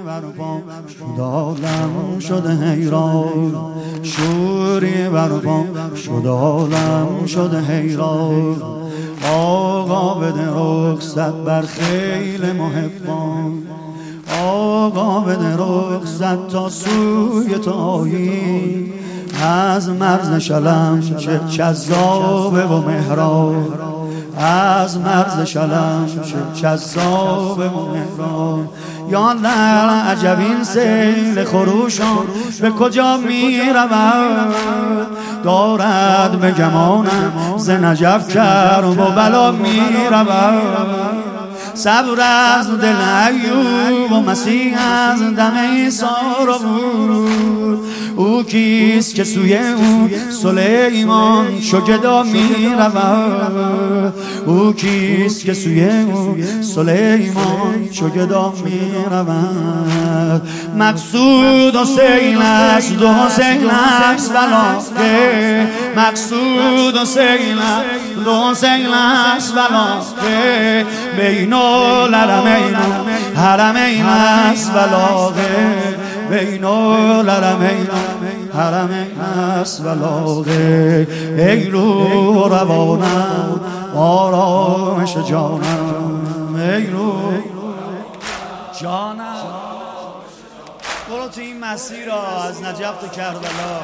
برپا شد عالم شده حیران، شوری برپا شد عالم شده حیران. آقا بده رخصت بر خیل محبان، آقا بده رخصت تا سوی تو آیی. از مرز شلم چه جذابه و مهران، از مرز شلم چه جذابه و مهران. یا الله عجب این سیل خروشان به کجا می رود، دارد به گمانم ز نجف کرب و بلا می رود. صبر از دل ایوب و مسیح از دم عیسی را بود. او کیست که سوی او سلیمان چو گدا می رود، او کیست که سوی او سلیمان چو گدا می رود. مقصود حسین است و حسین است ولاکه، مقصود حسین است و حسین است ولاکه. بین الحرمین حرمین است ولاغه، بین الحرمین حرمین است ولاغه. ای روح روانم آرامش جانم، ای روح جانم. برو تو این مسیر را از نجف تا کربلا.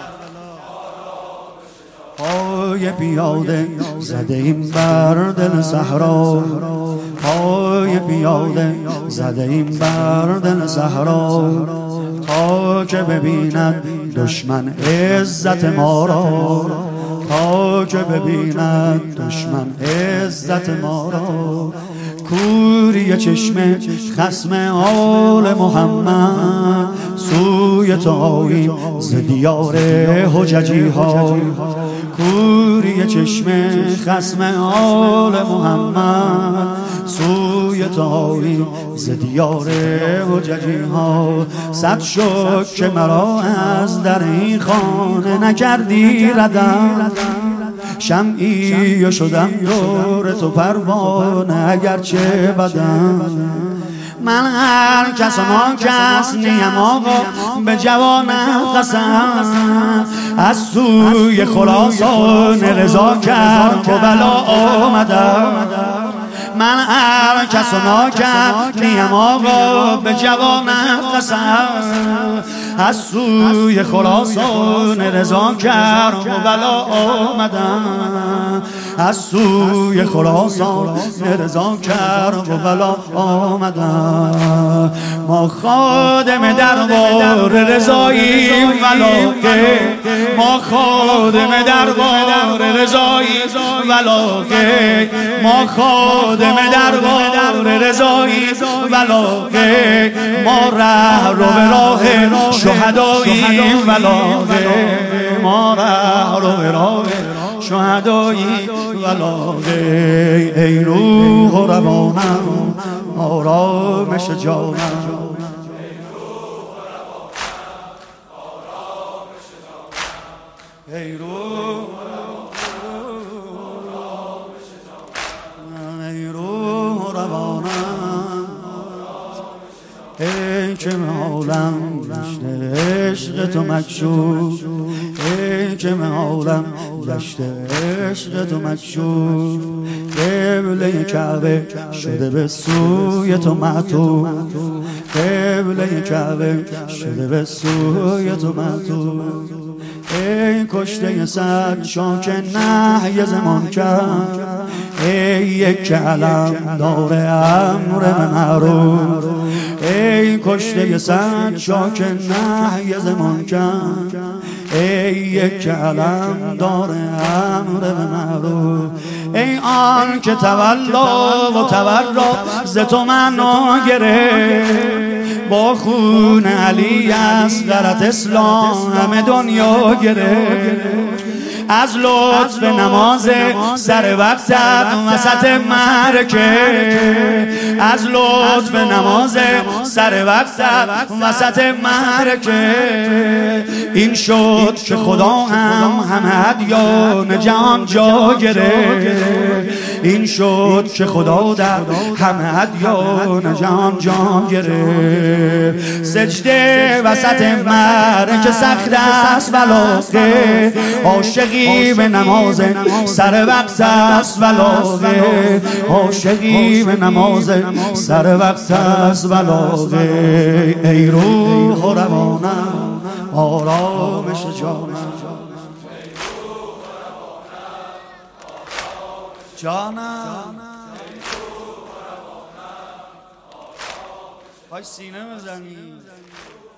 پای پیاده زده این بر دل صحرا، پای پیاده زده این بر دل صحرا. تا که ببیند دشمن عزت ما را، تا که ببیند دشمن عزت ما را. کوری چشم خصم آل محمد سوی تو آییم ز دیار حججی ها. کوری چشم خصم آل محمد سوی تو آییم ز دیار حججی ها. صد شکر که مرا از در این خانه نکردی ردم، شمعی و شدم دور تو پروانه اگرچه بدم. من هر کس و ما کس نیم آقا به جوانم قسم، از سوی خراسان رضا کرد و بلا آمدم. من هر کس و ناکس نیم آقا به جوانم قسم، از سوی خراسان رضا کرد و بلا آمدم، از سوی خراسان رضا کرد و بلا آمدم. ما خادم دربار رضاییم ولاکه، ما خادم دربار رضاییم ولاکه، ما خادم دربار رضاییم ولاکه. ما ره رو به راه شهداییم ولاکه، ما ره رو به راه شهداییم ولاکه. ای روح و روانم آرامش جانم، ای روح روانم. ای که عالم گشته عشق تو مکشوف، ای که عالم گشته عشق تو مکشوف. قبله کعبه شده به سوی تو معطوف، قبله کعبه شده به سوی تو معطوف. ای کشته صد شاک نهی زمان کرد، ای یک علم دار امر معروف. ای کشته صد شاک نهی زمان کرد، ای یک علم دار امر معروف. ای آن که تولا و تورا ز تو منو گرفت، با خون علی اصغرت اسلام همه دنیا گرفت. از لطف نماز سر وقتت وسط معرکه، از لطف نماز سر وقتت وسط معرکه. این شد که خدا هم همه ادیان جهان جا گرفت، این شد که خدا در همه ادیان جان گرفت. سجده وسط معرکه سخت است ولاغه، عاشقی به نماز سر وقت است ولاغه، عاشقی به نماز سر وقت است ولاغه. ای روح و روانم آرامش جانم پای سینه بزنی.